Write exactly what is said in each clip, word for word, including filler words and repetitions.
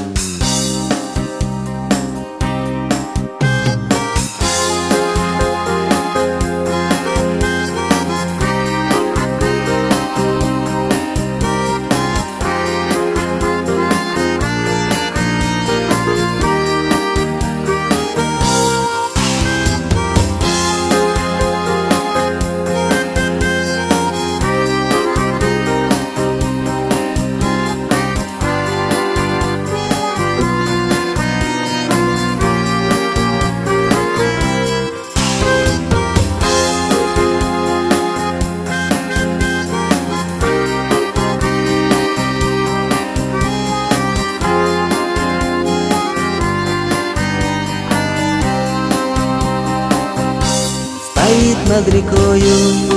Стоит над рекою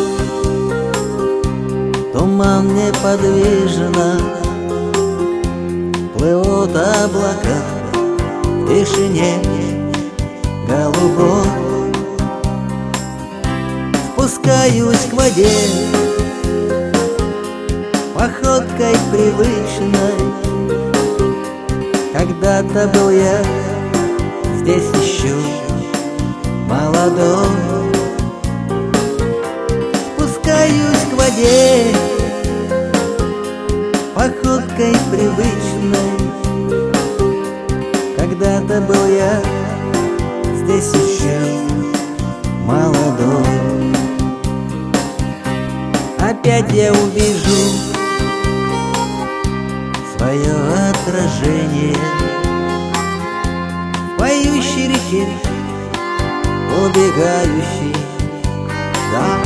туман неподвижно, плывут облака в тишине голубой. Спускаюсь к воде походкой привычной. Когда-то был я здесь еще молодой. Спускаюсь к воде походкой привычной. Когда-то был я здесь еще молодой. Опять я увижу свое отражение в поющей реке, убегающей вдаль.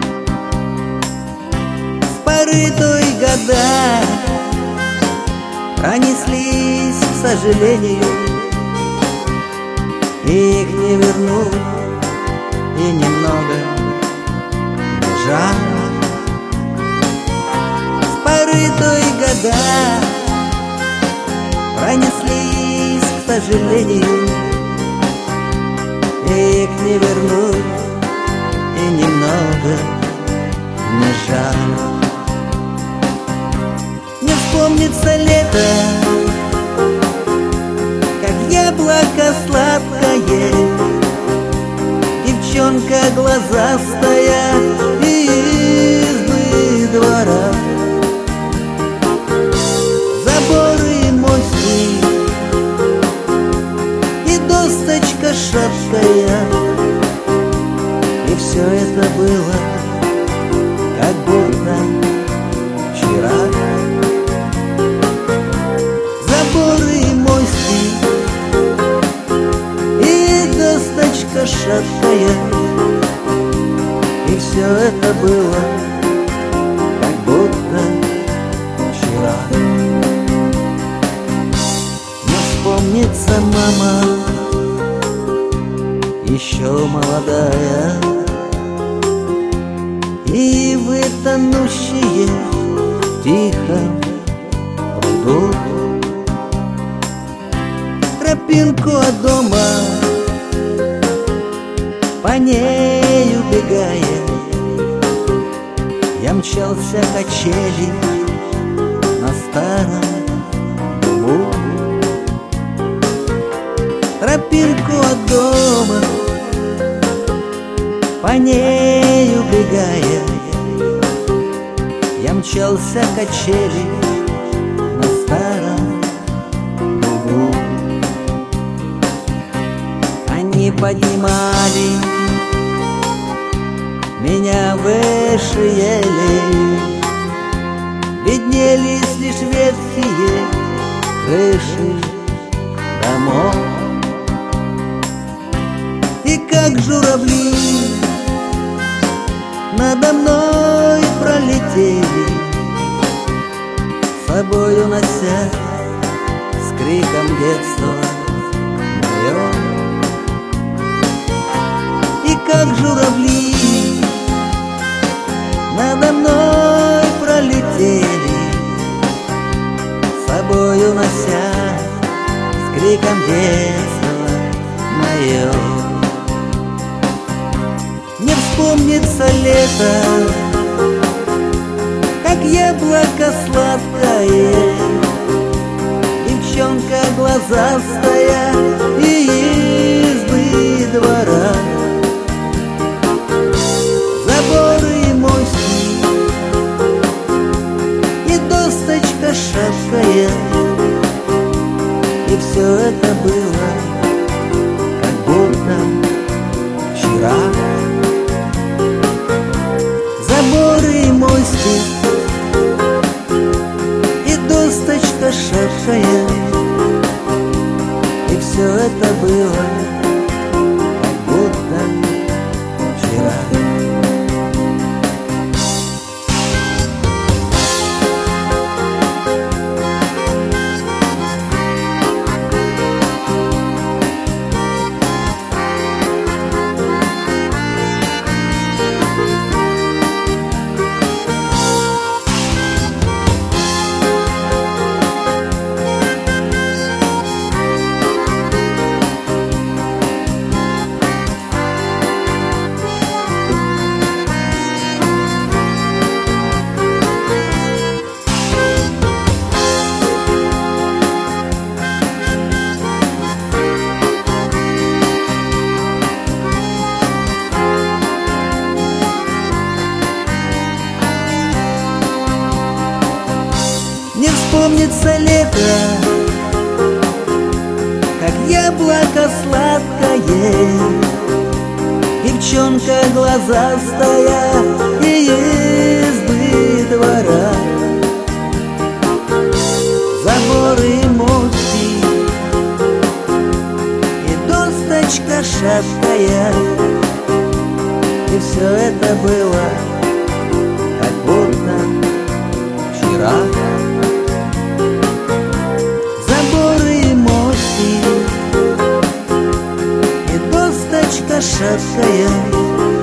С поры той года пронеслись, к сожалению, и их не вернуть, и немного не жаль. С поры той года пронеслись, к сожалению, и их не вернуть, и немного не жаль. Не вспомнится лето, как яблоко сладкое, девчонка глазастая из избы двора. Заборы, мостик и досточка шаткая, и все это было как будто вчера. Заборы, мостик и досточка шаткая, и все это было как будто вчера. Не вспомнится мама, еще молодая, и вы тонущие тихо пруду. Тропинку от дома по ней убегая, я мчался качели на старом дубу. Тропинку от дома по ней убегая, я мчался качели на старом дубу. Они поднимали меня выше ели, виднелись лишь ветхие крыши домов. И как журавли надо мной пролетели, с собой унося с криком детства мое. И как журавли надо мной пролетели, с собой унося с криком детства мое. Не вспомнится лето, как яблоко сладкое, девчонка глазастая и избы двора. Заборы и мостик, и досточка шаткая, и все это было, как будто вчера. Заборы и мостик, и досточка шаткая, и все это было, как будто вчера. Не вспомнится лето, как яблоко сладкое, девчонка глазастая и избы двора. Заборы и мостик, и досточка шаткая, и все это было, как будто вчера. Шаткая,